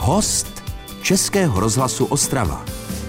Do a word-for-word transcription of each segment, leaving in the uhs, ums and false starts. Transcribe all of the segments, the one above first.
Host Českého rozhlasu Ostrava.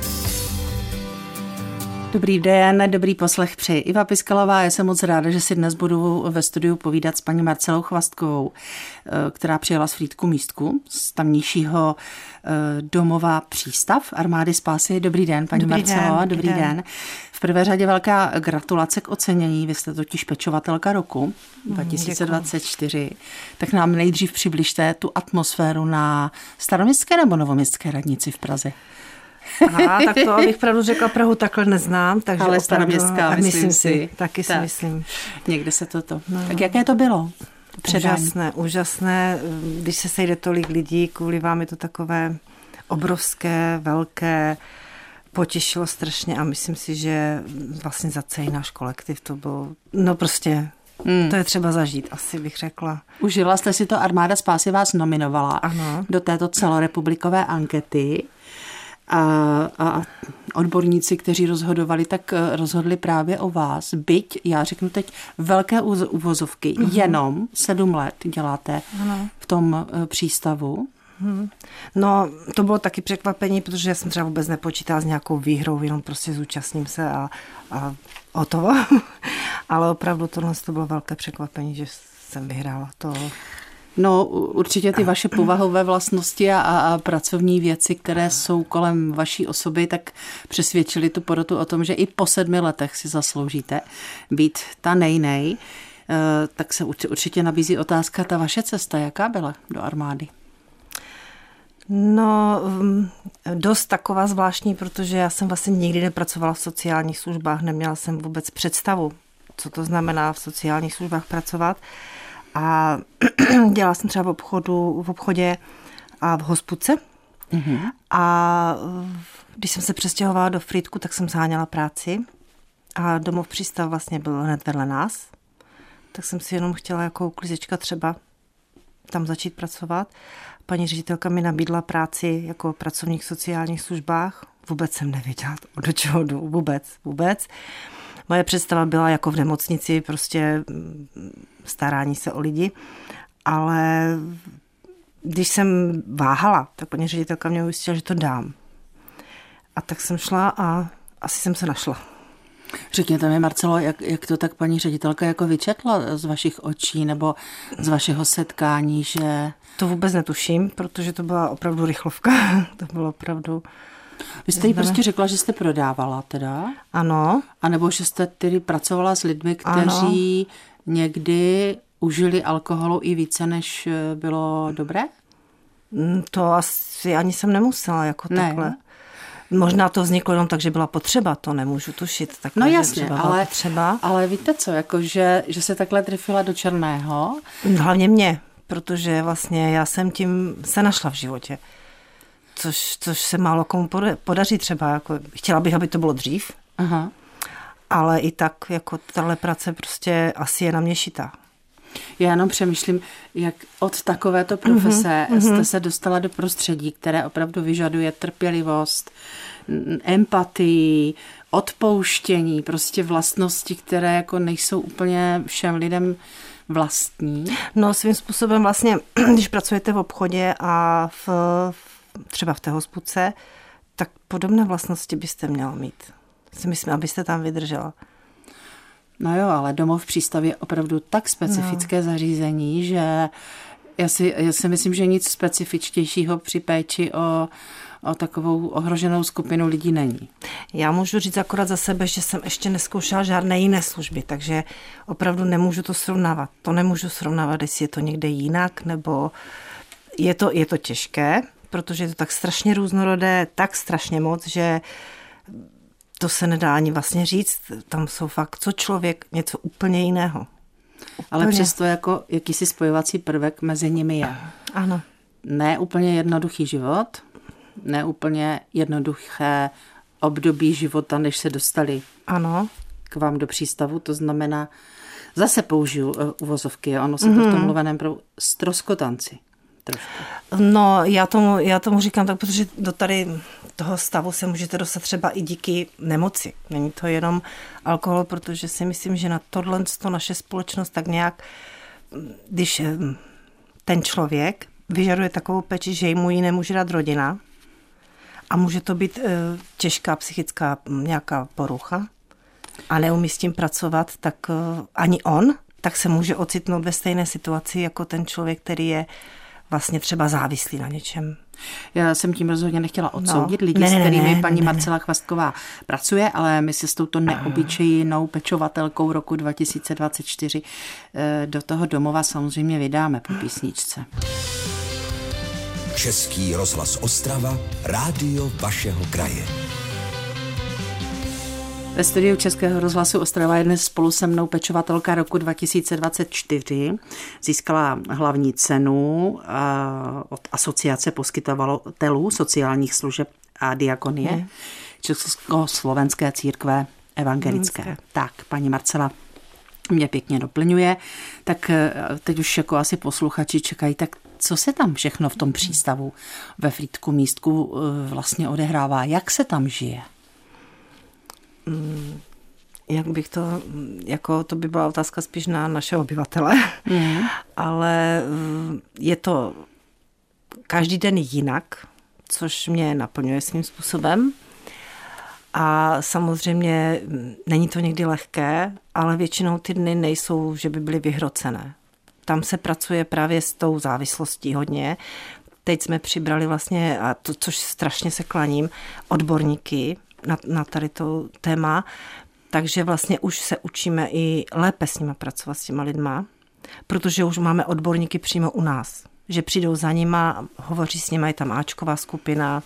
Dobrý den, dobrý poslech přeji Iva Piskalová. Já jsem moc ráda, že si dnes budu ve studiu povídat s paní Marcelou Chvastkovou, která přijela z Frýdku Místku, z tamnějšího domova Přístav Armády spásy. Dobrý den, paní dobrý Marcelo, den, dobrý den. den. V prvé řadě velká gratulace k ocenění. Vy jste totiž pečovatelka roku dva tisíce dvacet čtyři. Děkuji. Tak nám nejdřív přibližte tu atmosféru na Staroměstské nebo Novoměstské radnici v Praze. Aha, tak to abych pravdu řekla, Prahu takhle neznám, takže ale opravdu, Staroměstská, myslím, myslím si. si, taky tak. si myslím. Někde se toto. No. Tak jaké to bylo? Předání. Úžasné, úžasné, když se sejde tolik lidí, kvůli vám je to takové obrovské, velké, potěšilo strašně a myslím si, že vlastně za celý náš kolektiv to bylo, no prostě, hmm. to je třeba zažít, asi bych řekla. Užila jste si to, Armáda spásy vás nominovala ano. do této celorepublikové ankety. A, a odborníci, kteří rozhodovali, tak rozhodli právě o vás. Byť, já řeknu teď velké uvozovky, uh-huh. jenom sedm let děláte ano. v tom přístavu. Uh-huh. No, to bylo taky překvapení, protože já jsem třeba vůbec nepočítala s nějakou výhrou, jenom prostě zúčastním se a, a hotovo. Ale opravdu tohle to bylo velké překvapení, že jsem vyhrála to. No určitě ty vaše povahové vlastnosti a, a pracovní věci, které jsou kolem vaší osoby, tak přesvědčili tu porotu o tom, že i po sedmi letech si zasloužíte být ta nejnej. E, tak se určitě nabízí otázka, ta vaše cesta, jaká byla do armády? No, dost taková zvláštní, protože já jsem vlastně nikdy nepracovala v sociálních službách, neměla jsem vůbec představu, co to znamená v sociálních službách pracovat. A dělala jsem třeba v obchodu, v obchodě a v hospůdce. Mm-hmm. A když jsem se přestěhovala do Frýdku, tak jsem zháněla práci. A domov Přístav vlastně byl hned vedle nás. Tak jsem si jenom chtěla jako uklízečka třeba tam začít pracovat. Paní ředitelka mi nabídla práci jako pracovník v sociálních službách. Vůbec jsem nevěděla, do čeho jdu. Vůbec, vůbec. Moje představa byla jako v nemocnici, prostě starání se o lidi, ale když jsem váhala, tak paní ředitelka mě ujistila, že to dám. A tak jsem šla a asi jsem se našla. Řekněte mi, Marcelo, jak, jak to tak paní ředitelka jako vyčetla z vašich očí nebo z vašeho setkání, že... To vůbec netuším, protože to byla opravdu rychlovka. To bylo opravdu... Vy jste jí prostě řekla, že jste prodávala teda? Ano. A nebo že jste tedy pracovala s lidmi, kteří ano. někdy užili alkoholu i více, než bylo dobré? To asi ani jsem nemusela jako ne. takhle. Možná to vzniklo jenom tak, že byla potřeba, to nemůžu tušit. Takhle, no jasně, ale, potřeba. ale víte co, jako že, že se takhle trefila do černého? Hlavně mě, protože vlastně já jsem tím se našla v životě. Což, což se málo komu podaří třeba. Jako, chtěla bych, aby to bylo dřív, aha. ale i tak jako tahle práce prostě asi je na mě šitá. Já jenom přemýšlím, jak od takovéto profese mm-hmm. jste se dostala do prostředí, které opravdu vyžaduje trpělivost, empatii, odpouštění, prostě vlastnosti, které jako nejsou úplně všem lidem vlastní. No svým způsobem vlastně, když pracujete v obchodě a v, třeba v té hospůdce, tak podobné vlastnosti byste měla mít. Si myslím, abyste tam vydržela. No jo, ale domov Přístav je opravdu tak specifické no. zařízení, že já si, já si myslím, že nic specifičtějšího při péči o, o takovou ohroženou skupinu lidí není. Já můžu říct akorát za sebe, že jsem ještě neskoušela žádné jiné služby, takže opravdu nemůžu to srovnávat. To nemůžu srovnávat, jestli je to někde jinak, nebo je to, je to těžké, protože je to tak strašně různorodé, tak strašně moc, že to se nedá ani vlastně říct. Tam jsou fakt co člověk, něco úplně jiného. Úplně. Ale přesto jako jakýsi spojovací prvek mezi nimi je. Ano. Ne úplně jednoduchý život, ne úplně jednoduché období života, než se dostali ano. k vám do přístavu. To znamená, zase použiju uh, uvozovky, ono se mm-hmm. to v tom mluveném pro stroskotanci. Trošku. No, já tomu, já tomu říkám tak, protože do tady toho stavu se můžete dostat třeba i díky nemoci. Není to jenom alkohol, protože si myslím, že na tohle to naše společnost tak nějak, když ten člověk vyžaduje takovou péči, že mu ji nemůže dát rodina a může to být e, těžká psychická nějaká porucha a neumí s tím pracovat, tak e, ani on, tak se může ocitnout ve stejné situaci jako ten člověk, který je vlastně třeba závislý na něčem. Já jsem tím rozhodně nechtěla odsoudit no. lidi, ne, s kterými ne, paní ne, Marcela Chvastková pracuje, ale my se s touto neobyčejnou pečovatelkou roku dva tisíce dvacet čtyři do toho domova samozřejmě vydáme po písničce. Český rozhlas Ostrava, rádio vašeho kraje. Ve studiu Českého rozhlasu Ostrava je dnes spolu se mnou pečovatelka roku dva tisíce dvacet čtyři. Získala hlavní cenu od Asociace poskytovatelů sociálních služeb a diakonie je. Československé církve evangelické. Hmm. Tak, paní Marcela mě pěkně doplňuje. Tak teď už jako asi posluchači čekají, tak co se tam všechno v tom přístavu ve Frýdku Místku vlastně odehrává? Jak se tam žije? Jak bych to, jako to by byla otázka spíš na naše obyvatele, mm. ale je to každý den jinak, což mě naplňuje svým způsobem a samozřejmě není to někdy lehké, ale většinou ty dny nejsou, že by byly vyhrocené. Tam se pracuje právě s tou závislostí hodně. Teď jsme přibrali vlastně, a to, což strašně se klaním, odborníky na, na tady to téma, takže vlastně už se učíme i lépe s nima pracovat, s těma lidma, protože už máme odborníky přímo u nás, že přijdou za nima, hovoří s nima, je tam áčková skupina,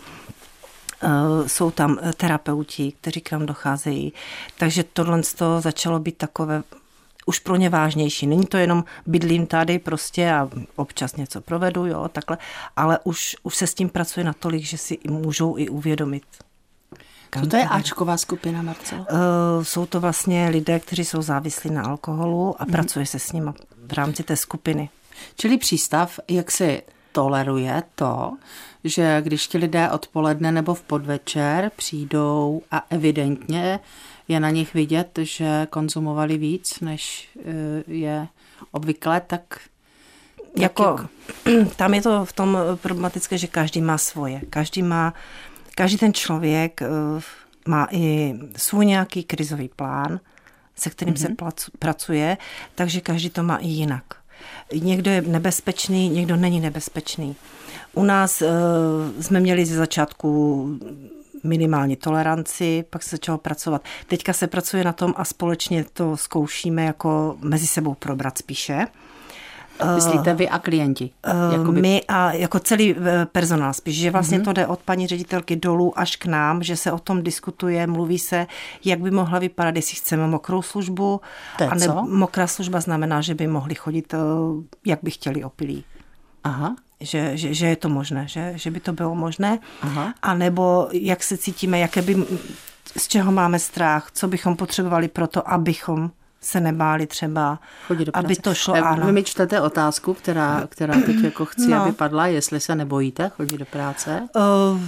jsou tam terapeuti, kteří k nám docházejí, takže tohle to začalo být takové už pro ně vážnější. Není to jenom bydlím tady prostě a občas něco provedu, jo, takhle, ale už, už se s tím pracuje natolik, že si můžou i uvědomit. Co to je áčková skupina, Marcelo? Uh, jsou to vlastně lidé, kteří jsou závislí na alkoholu a mm. pracuje se s nimi v rámci té skupiny. Čili přístav, jak si toleruje to, že když ti lidé odpoledne nebo v podvečer přijdou a evidentně je na nich vidět, že konzumovali víc, než je obvykle, tak... Jako, jak... Tam je to v tom problematické, že každý má svoje. Každý má, každý ten člověk má i svůj nějaký krizový plán, se kterým mm-hmm. se pracuje, takže každý to má i jinak. Někdo je nebezpečný, někdo není nebezpečný. U nás uh, jsme měli ze začátku minimální toleranci, pak se začalo pracovat. Teďka se pracuje na tom a společně to zkoušíme jako mezi sebou probrat spíše. Myslíte vy a klienti? Jakoby... My a jako celý personál spíš, že vlastně mm-hmm. to jde od paní ředitelky dolů až k nám, že se o tom diskutuje, mluví se, jak by mohla vypadat, jestli chceme mokrou službu. A ne, mokrá služba znamená, že by mohli chodit, jak by chtěli opilí. Aha. Že, že, že je to možné, že, že by to bylo možné. Aha. A nebo jak se cítíme, jaké by, z čeho máme strach, co bychom potřebovali pro to, abychom se nebáli třeba, aby to šlo. Ano. Vy mi čtete otázku, která, která teď jako chci, no. aby padla, jestli se nebojíte chodit do práce? Uh,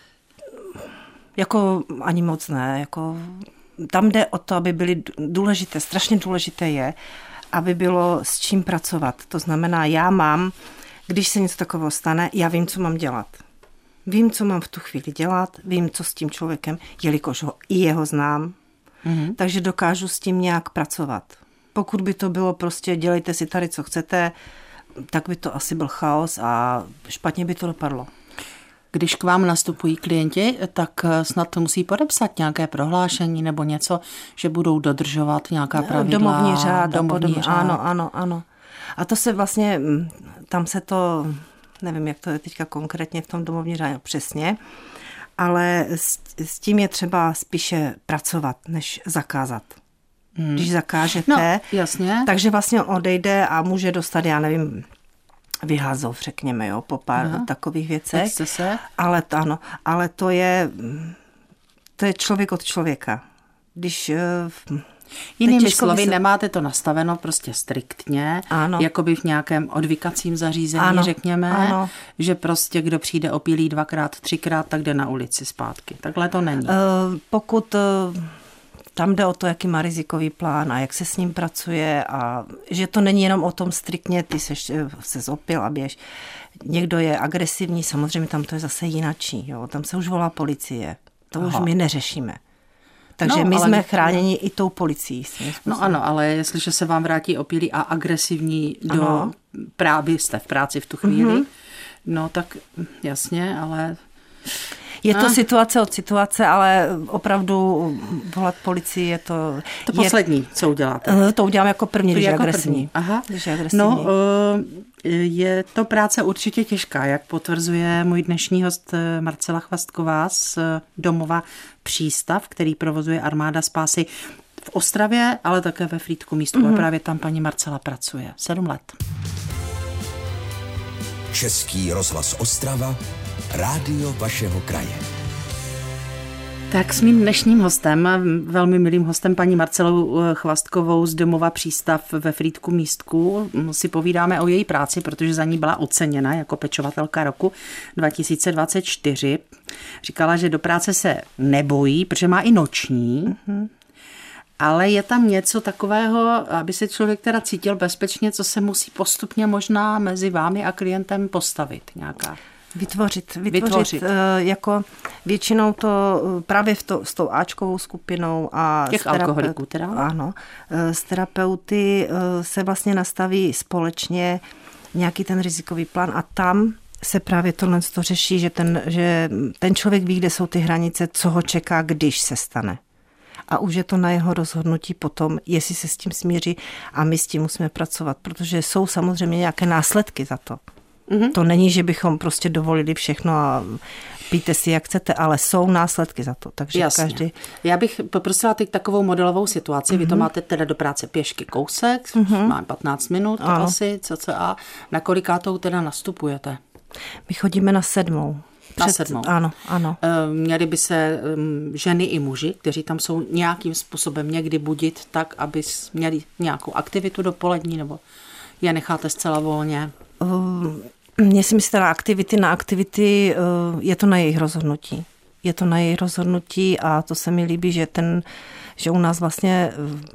jako ani moc ne. Jako, tam jde o to, aby byly důležité, strašně důležité je, aby bylo s čím pracovat. To znamená, já mám, když se něco takového stane, já vím, co mám dělat. Vím, co mám v tu chvíli dělat, vím, co s tím člověkem, jelikož ho i jeho znám, mm-hmm. takže dokážu s tím nějak pracovat. Pokud by to bylo prostě dělejte si tady, co chcete, tak by to asi byl chaos a špatně by to dopadlo. Když k vám nastupují klienti, tak snad to musí podepsat nějaké prohlášení nebo něco, že budou dodržovat nějaká pravidla. Domovní řád. Domovní řád. Ano, ano, ano. A to se vlastně, tam se to, nevím, jak to je teďka konkrétně v tom domovní řádu přesně, ale s, s tím je třeba spíše pracovat, než zakázat. Hmm. Když zakážete, no, jasně. takže vlastně odejde a může dostat, já nevím, vyhazov, řekněme, jo, po pár Aha. takových věcech. Se. Ale, ano, ale to je, to je člověk od člověka. Když... Jinými slovy, se... nemáte to nastaveno prostě striktně, ano. jakoby v nějakém odvykacím zařízení, ano. řekněme, ano. že prostě kdo přijde opilý dvakrát, třikrát, tak jde na ulici zpátky. Takhle to není. Uh, pokud uh, tam jde o to, jaký má rizikový plán a jak se s ním pracuje a že to není jenom o tom striktně, ty seš, se zopil a běž. Někdo je agresivní, samozřejmě tam to je zase jinačí, jo? Tam se už volá policie, to Aha. už my neřešíme. Takže no, my jsme chráněni i tou policií. No ano, ale jestliže se vám vrátí opilý a agresivní do ano. právě jste v práci v tu chvíli, mm-hmm. no tak jasně, ale... Je to a. situace od situace, ale opravdu volat policii je to... To je, poslední, co uděláte? To udělám jako první, když je jako agresivní. První. Aha. Když je agresivní. No, je to práce určitě těžká, jak potvrzuje můj dnešní host Marcela Chvastková z domova Přístav, který provozuje Armáda spásy v Ostravě, ale také ve Frýdku Místku. Mm-hmm. A právě tam paní Marcela pracuje. Sedm let. Český rozhlas Ostrava, rádio vašeho kraje. Tak s mým dnešním hostem, velmi milým hostem, paní Marcelou Chvastkovou z domova Přístav ve Frýdku Místku, si povídáme o její práci, protože za ní byla oceněna jako pečovatelka roku dva tisíce dvacet čtyři. Říkala, že do práce se nebojí, protože má i noční, mm-hmm. ale je tam něco takového, aby se člověk teda cítil bezpečně, co se musí postupně možná mezi vámi a klientem postavit nějaká. Vytvořit, vytvořit, vytvořit. Jako většinou to právě v to, s tou áčkovou skupinou a těch terape- alkoholiků teda. Ano, s terapeuty se vlastně nastaví společně nějaký ten rizikový plán a tam se právě tohle to řeší, že ten, že ten člověk ví, kde jsou ty hranice, co ho čeká, když se stane. A už je to na jeho rozhodnutí potom, jestli se s tím smíří a my s tím musíme pracovat, protože jsou samozřejmě nějaké následky za to. Mm-hmm. To není, že bychom prostě dovolili všechno a pijte si, jak chcete, ale jsou následky za to. Takže jasně. Každý... Já bych poprosila teď takovou modelovou situaci. Mm-hmm. Vy to máte teda do práce pěšky kousek, mm-hmm. máme patnáct minut ano. asi, cca. Na kolikátou teda nastupujete? My chodíme na sedmou. Před... Na sedmou? Ano, ano. Měli by se ženy i muži, kteří tam jsou nějakým způsobem někdy budit tak, aby měli nějakou aktivitu dopolední, nebo je necháte zcela volně? Um... Mně si myslí na aktivity, na aktivity je to na jejich rozhodnutí. Je to na jejich rozhodnutí a to se mi líbí, že, ten, že u nás vlastně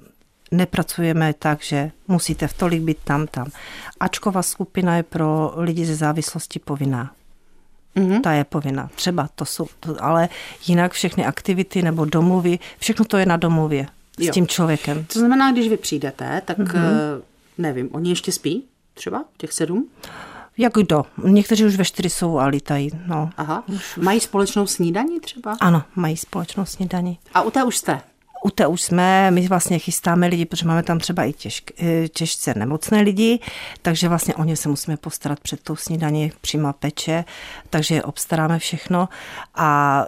nepracujeme tak, že musíte v tolik být tam, tam. Ačková skupina je pro lidi ze závislosti povinná. Mm-hmm. Ta je povinná. Třeba to jsou, to, ale jinak všechny aktivity nebo domluvy, všechno to je na domluvě s jo. tím člověkem. To znamená, když vy přijdete, tak mm-hmm. nevím, oni ještě spí třeba těch sedm? Jak kdo? Někteří už ve čtyři jsou a lítají. No. Aha. Mají společnou snídaní třeba? Ano, mají společnou snídaní. A u té už jste? U té už jsme, my vlastně chystáme lidi, protože máme tam třeba i těžk, těžce nemocné lidi, takže vlastně o ně se musíme postarat před tou snídaní, přímá peče, takže obstaráme všechno. A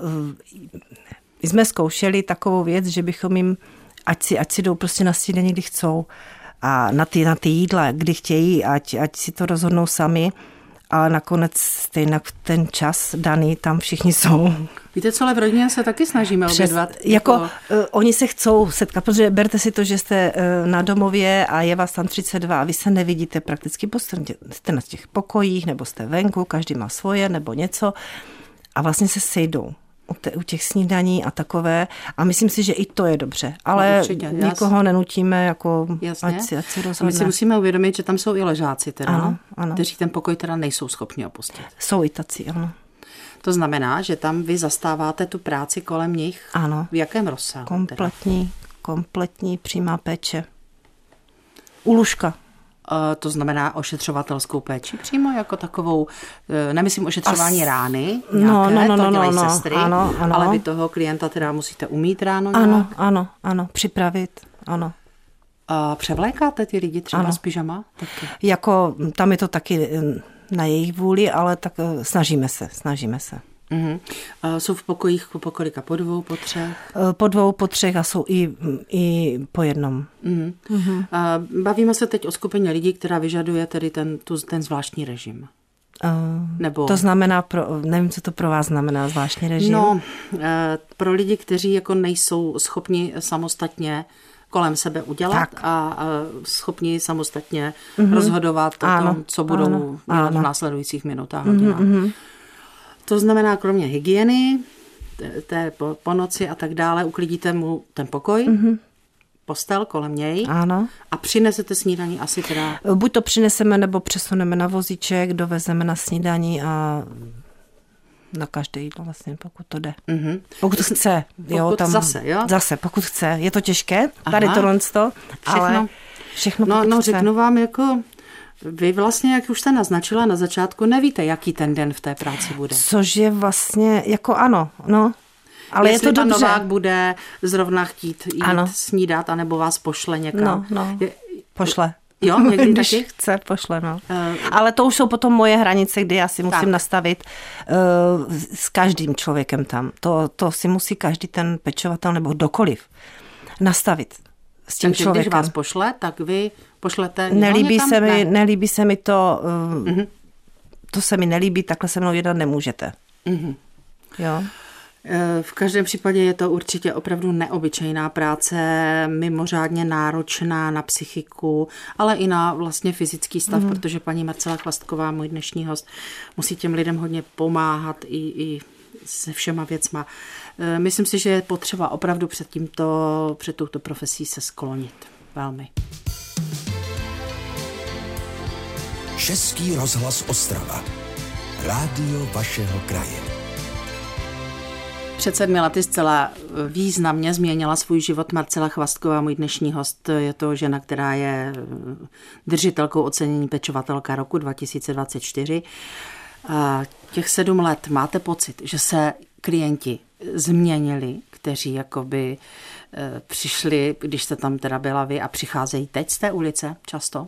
my jsme zkoušeli takovou věc, že bychom jim, ať si, ať si jdou prostě na snídaní, kdy chcou, a na ty, na ty jídla, kdy chtějí, ať, ať si to rozhodnou sami, ale nakonec stejně ten čas daný tam všichni jsou. Víte co, ale v rodině se taky snažíme Přes, obědvat. Jako, jako... Uh, oni se chcou setkat, protože berte si to, že jste uh, na domově a je vás tam třicet dva a vy se nevidíte prakticky, jste na těch pokojích, nebo jste venku, každý má svoje, nebo něco a vlastně se sejdou. U těch snídaní a takové. A myslím si, že i to je dobře. Ale určitě, nikoho nenutíme, jako ať si, ať si rozhodne. My si musíme uvědomit, že tam jsou i ležáci, teda, ano, ano. kteří ten pokoj teda nejsou schopni opustit. Jsou i tací, ano. To znamená, že tam vy zastáváte tu práci kolem nich? Ano. V jakém rozsahu? Kompletní, teda? kompletní přímá péče. U lůžka. Uh, to znamená ošetřovatelskou péči přímo jako takovou, uh, nemyslím ošetřování As... rány, nějaké, no, no, no, to dělají no, no, sestry, ano, ano. ale vy toho klienta teda musíte umýt ráno Ano, nějak? ano, ano, připravit, ano. A převlékáte ty lidi třeba ano. s pyžama? Taky. Jako tam je to taky na jejich vůli, ale tak snažíme se, snažíme se. Uh-huh. Uh, jsou v pokojích po kolika? Po dvou, po třech? Po dvou, po třech a jsou i, i po jednom. Uh-huh. Uh-huh. Uh, bavíme se teď o skupině lidí, která vyžaduje tedy ten, tu, ten zvláštní režim. Uh, Nebo... To znamená, pro, nevím, co to pro vás znamená zvláštní režim. No, uh, pro lidi, kteří jako nejsou schopni samostatně kolem sebe udělat tak. a, a schopni samostatně uh-huh. rozhodovat o ano, tom, co budou ano, dělat ano. v následujících minutách. Uh-huh, uh-huh. To znamená kromě hygieny, té po, po noci a tak dále, uklidíte mu ten pokoj, Mm-hmm. postel kolem něj Ano. a přinesete snídaní asi teda... Buď to přineseme, nebo přesuneme na vozíček, dovezeme na snídaní a na každé jídlo vlastně, pokud to jde. Mm-hmm. Pokud chce. Pokud jo, tam, zase, jo? Zase, pokud chce. Je to těžké, tady Aha. tohle to, Všechno. ale všechno No, pokud no chce. řeknu vám, jako vy vlastně, jak už jste naznačila na začátku, nevíte, jaký ten den v té práci bude. Což je vlastně, jako ano, no. Ale Jestli je to pan dobře. Novák bude zrovna chtít jít Ano. snídat, anebo vás pošle někam. No, no. Je, Pošle. jo, někdy Když taky? chce, pošle, no. Uh, Ale to už jsou potom moje hranice, kdy já si musím Tak. nastavit uh, s každým člověkem tam. To, to si musí každý ten pečovatel nebo kdokoliv nastavit s tím takže člověkem. když vás pošle, tak vy pošlete Nelíbí někam? se, mi, Ne. nelíbí se mi to, uh, Mhm. to se mi nelíbí, takhle se mnou jednat nemůžete. Mhm. Jo. V každém případě je to určitě opravdu neobyčejná práce, mimořádně náročná na psychiku, ale i na vlastně fyzický stav, mm. protože paní Marcela Chvastková, můj dnešní host, musí těm lidem hodně pomáhat i, i se všema věcma. Myslím si, že je potřeba opravdu před tímto, před touto profesí se sklonit. Velmi. Český rozhlas Ostrava. Rádio vašeho kraje. Před sedmi lety zcela významně změnila svůj život Marcela Chvastková, můj dnešní host. Je to žena, která je držitelkou ocenění pečovatelka roku dva tisíce dvacet čtyři. A těch sedm let máte pocit, že se klienti změnili, kteří jakoby přišli, když jste tam teda byla vy a přicházejí teď z té ulice často?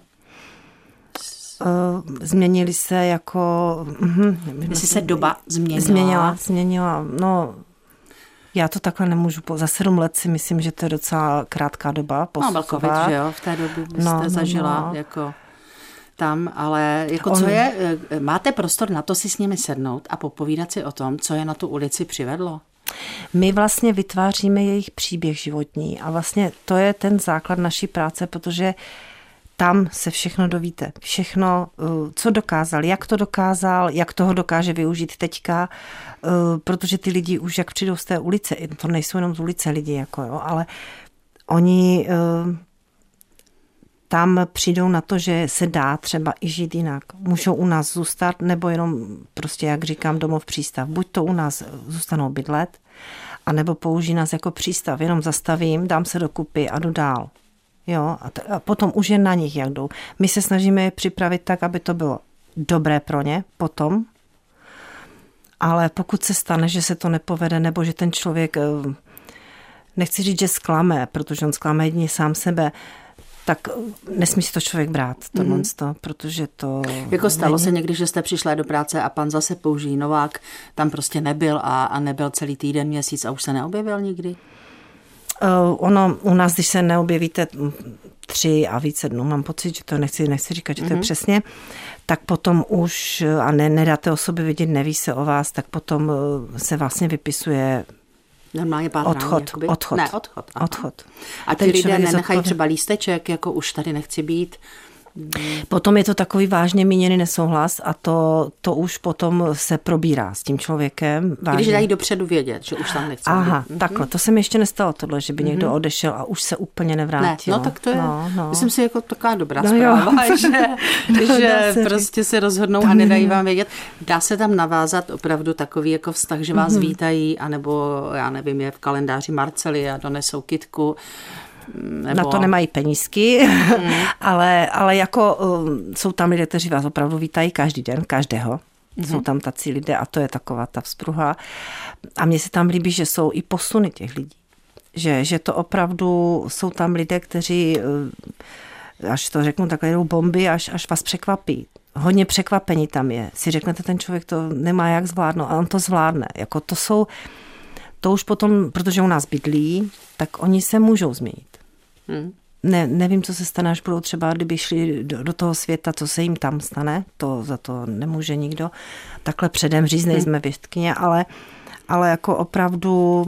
Změnili se jako... Jestli se doba změnila? Změnila, změnila. No, já to takhle nemůžu. Za sedm let si myslím, že to je docela krátká doba posuzovat. No, velkovit, že jo? V té době byste no, no, zažila no. jako tam, ale jako On... co je, máte prostor na to si s nimi sednout a popovídat si o tom, co je na tu ulici přivedlo? My vlastně vytváříme jejich příběh životní a vlastně to je ten základ naší práce, protože tam se všechno dovíte. Všechno, co dokázal, jak to dokázal, jak toho dokáže využít teďka, protože ty lidi už jak přijdou z té ulice, to nejsou jenom z ulice lidi, jako jo, ale oni tam přijdou na to, že se dá třeba i žít jinak. Můžou u nás zůstat, nebo jenom prostě, jak říkám, domov přístav. Buď to u nás zůstanou bydlet, anebo použijí nás jako přístav. Jenom zastavím, dám se dokupy a jdu dál. Jo, a, t- a potom už je na nich, jak jdou. My se snažíme je připravit tak, aby to bylo dobré pro ně potom, ale pokud se stane, že se to nepovede, nebo že ten člověk, nechci říct, že zklame, protože on zklame jedině sám sebe, tak nesmí si to člověk brát, tohle mm-hmm. to, protože to... Jako stalo není... se někdy, že jste přišla do práce a pan zase použijí Novák tam prostě nebyl a, a nebyl celý týden, měsíc a už se neobjevil nikdy? Uh, ono u nás, když se neobjevíte tři a více dnů, mám pocit, že to nechci, nechci říkat, že to je mm-hmm. přesně, tak potom už, a ne, nedáte o sobě vidět, neví se o vás, tak potom se vlastně vypisuje normálně pátrání, odchod, jakoby? odchod. Ne, odchod. Aha. odchod. A ti lidé nenechají třeba lísteček, jako už tady nechci být? Potom je to takový vážně míněný nesouhlas a to, to už potom se probírá s tím člověkem. Vážně. Když dají dopředu vědět, že už tam nechci Aha, být. takhle, to se mi ještě nestalo tohle, že by mm-hmm. někdo odešel a už se úplně nevrátil. Ne, no tak to je, no, no. myslím si, jako taková dobrá no zpráva, že, no, že prostě se rozhodnou a nedají vám vědět. Dá se tam navázat opravdu takový jako vztah, že vás mm-hmm. vítají, anebo já nevím, je v kalendáři Marcely a donesou kytku. Nebo... Na to nemají penízky, mm. ale, ale jako um, jsou tam lidé, kteří vás opravdu vítají každý den, každého. Mm. Jsou tam tací lidé a to je taková ta vzpruha. A mně se tam líbí, že jsou i posuny těch lidí. Že, že to opravdu jsou tam lidé, kteří, až to řeknu, takhle jdou bomby, až, až vás překvapí. Hodně překvapení tam je. Si řeknete, ten člověk to nemá jak zvládnout a on to zvládne. Jako to jsou... To už potom, protože u nás bydlí, tak oni se můžou změnit. Hmm. Ne, nevím, co se stane, až budou třeba, kdyby šli do, do toho světa, co se jim tam stane, to za to nemůže nikdo takhle předem říct, nejsme věštkyně, ale, ale jako opravdu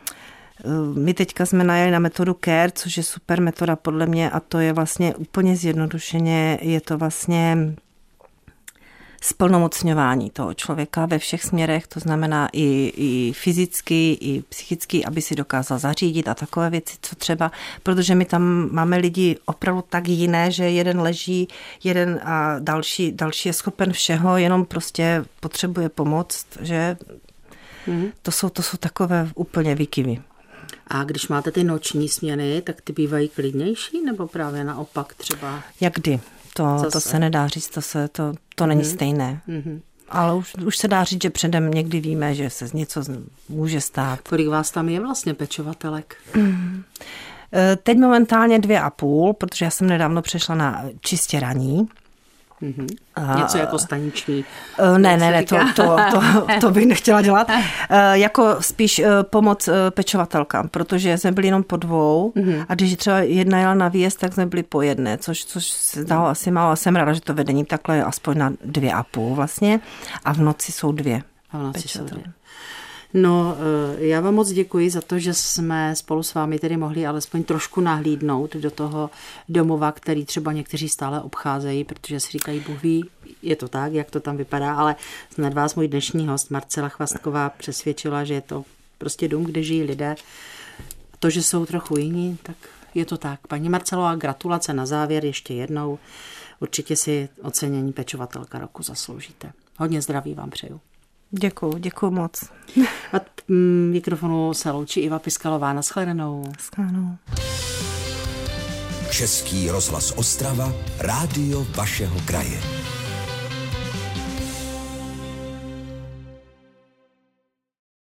my teďka jsme najeli na metodu CARE, což je super metoda podle mě a to je vlastně úplně zjednodušeně, je to vlastně splnomocňování toho člověka ve všech směrech, to znamená i, i fyzicky, i psychicky, aby si dokázal zařídit a takové věci, co třeba, protože my tam máme lidi opravdu tak jiné, že jeden leží, jeden a další, další je schopen všeho, jenom prostě potřebuje pomoc, že mm. to, jsou, to jsou takové úplně výkyvy. A když máte ty noční směny, tak ty bývají klidnější, nebo právě naopak třeba? Jak kdy? To, to se nedá říct, to, se, to, to není mm-hmm. stejné. Mm-hmm. Ale už, už se dá říct, že předem někdy víme, že se něco může stát. Kolik vás tam je vlastně pečovatelek? Mm. Teď momentálně dvě a půl, protože já jsem nedávno přešla na čistě raní. Mm-hmm. Něco jako staniční. Ne, ne, ne, to, to, to, to bych nechtěla dělat. Jako spíš pomoc pečovatelkám, protože jsme byli jenom po dvou mm-hmm. a když třeba jedna jela na výjezd, tak jsme byli po jedné, což, což se dalo asi málo. Jsem ráda, že to vedení takhle je aspoň na dvě a půl vlastně a v noci jsou dvě. A v noci jsou dvě. No, já vám moc děkuji za to, že jsme spolu s vámi tedy mohli alespoň trošku nahlídnout do toho domova, který třeba někteří stále obcházejí, protože si říkají, Bůh ví, je to tak, jak to tam vypadá, ale snad vás můj dnešní host Marcela Chvastková přesvědčila, že je to prostě dům, kde žijí lidé. To, že jsou trochu jiní, tak je to tak. Paní Marcelo, a gratulace na závěr ještě jednou. Určitě si ocenění pečovatelka roku zasloužíte. Hodně zdraví vám přeju. Děkuju, děkuju moc. Od mikrofonu se loučí Iva Piskalová. Naschledanou. Naschledanou. Český rozhlas Ostrava, rádio vašeho kraje.